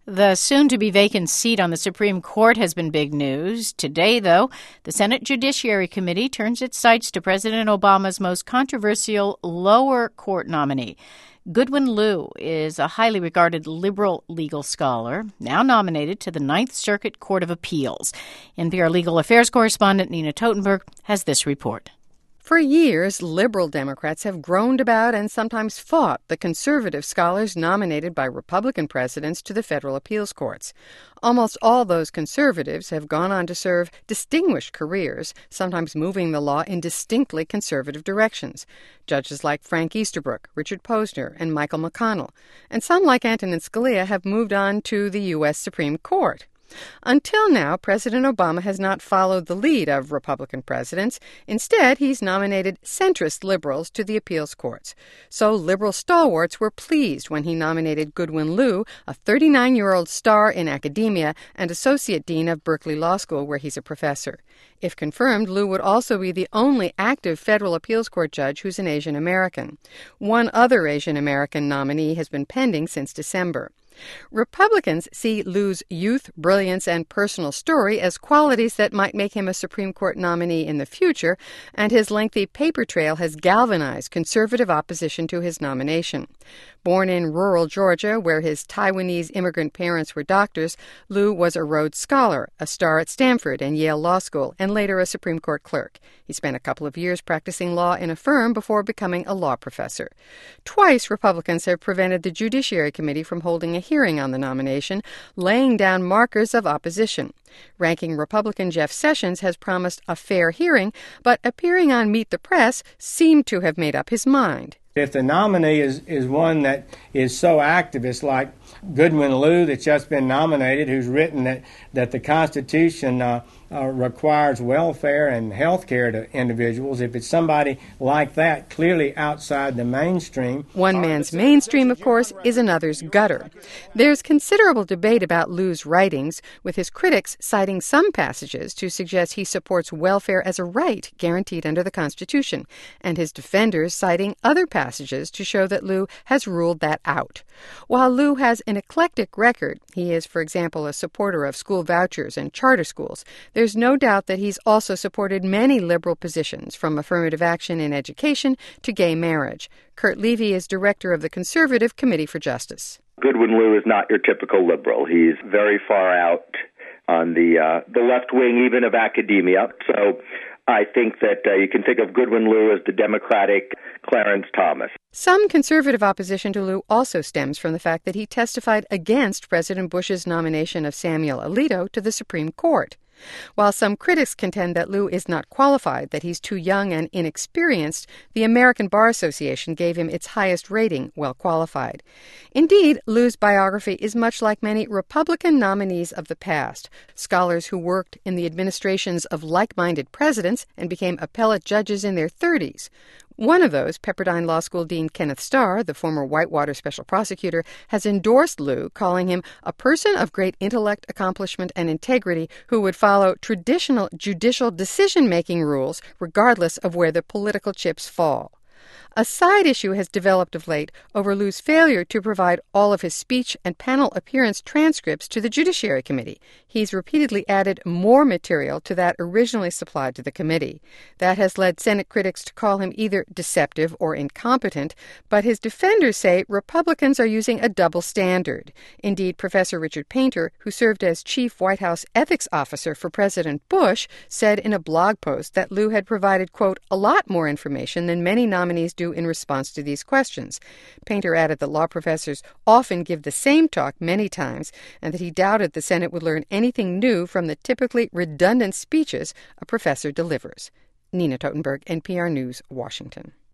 The soon-to-be vacant seat on the Supreme Court has been big news. Today, though, the Senate Judiciary Committee turns its sights to President Obama's most controversial lower court nominee. Goodwin Liu is a highly regarded liberal legal scholar, now nominated to the Ninth Circuit Court of Appeals. NPR legal affairs correspondent Nina Totenberg has this report. For years, liberal Democrats have groaned about and sometimes fought the conservative scholars nominated by Republican presidents to the federal appeals courts. Almost all those conservatives have gone on to serve distinguished careers, sometimes moving the law in distinctly conservative directions. Judges like Frank Easterbrook, Richard Posner, and Michael McConnell. And some, like Antonin Scalia, have moved on to the U.S. Supreme Court. Until now, President Obama has not followed the lead of Republican presidents. Instead, he's nominated centrist liberals to the appeals courts. So liberal stalwarts were pleased when he nominated Goodwin Liu, a 39-year-old star in academia and associate dean of Berkeley Law School, where he's a professor. If confirmed, Liu would also be the only active federal appeals court judge who's an Asian American. One other Asian American nominee has been pending since December. Republicans see Liu's youth, brilliance, and personal story as qualities that might make him a Supreme Court nominee in the future, and his lengthy paper trail has galvanized conservative opposition to his nomination. Born in rural Georgia, where his Taiwanese immigrant parents were doctors, Liu was a Rhodes Scholar, a star at Stanford and Yale Law School, and later a Supreme Court clerk. He spent a couple of years practicing law in a firm before becoming a law professor. Twice, Republicans have prevented the Judiciary Committee from holding a hearing on the nomination, laying down markers of opposition. Ranking Republican Jeff Sessions has promised a fair hearing, but appearing on Meet the Press seemed to have made up his mind. If the nominee is one that is so activist like Goodwin Liu that's just been nominated, who's written that the Constitution requires welfare and health care to individuals, if it's somebody like that, clearly outside the mainstream. One man's mainstream, of course, is another's gutter. There's considerable debate about Liu's writings, with his critics citing some passages to suggest he supports welfare as a right guaranteed under the Constitution, and his defenders citing other passages to show that Liu has ruled that out. While Liu has an eclectic record, he is, for example, a supporter of school vouchers and charter schools, there's no doubt that he's also supported many liberal positions, from affirmative action in education to gay marriage. Kurt Levy is director of the Conservative Committee for Justice. Goodwin Liu is not your typical liberal. He's very far out on the left wing, even of academia. So I think that you can think of Goodwin Liu as the Democratic Clarence Thomas. Some conservative opposition to Liu also stems from the fact that he testified against President Bush's nomination of Samuel Alito to the Supreme Court. While some critics contend that Liu is not qualified, that he's too young and inexperienced, the American Bar Association gave him its highest rating, well qualified. Indeed, Liu's biography is much like many Republican nominees of the past, scholars who worked in the administrations of like-minded presidents and became appellate judges in their 30s. One of those, Pepperdine Law School Dean Kenneth Starr, the former Whitewater special prosecutor, has endorsed Liu, calling him a person of great intellect, accomplishment, and integrity who would follow traditional judicial decision-making rules regardless of where the political chips fall. A side issue has developed of late over Liu's failure to provide all of his speech and panel appearance transcripts to the Judiciary Committee. He's repeatedly added more material to that originally supplied to the committee. That has led Senate critics to call him either deceptive or incompetent, but his defenders say Republicans are using a double standard. Indeed, Professor Richard Painter, who served as chief White House ethics officer for President Bush, said in a blog post that Liu had provided, quote, a lot more information than many nominees do in response to these questions. Painter added that law professors often give the same talk many times, and that he doubted the Senate would learn anything new from the typically redundant speeches a professor delivers. Nina Totenberg, NPR News, Washington.